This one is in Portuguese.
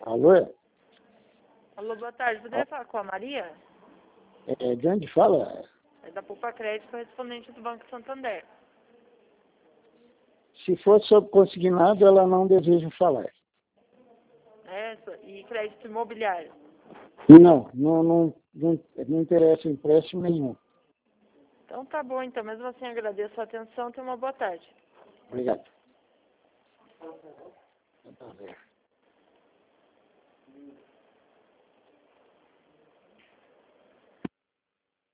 Alô? Alô, boa tarde. Poderia falar com a Maria? De onde fala? É da Poupa Crédito, correspondente do Banco Santander. Se for sobre consignado, ela não deseja falar. E crédito imobiliário? Não interessa empréstimo nenhum. Então tá bom, então. Mesmo assim, agradeço a atenção. Tenha uma boa tarde. Obrigado.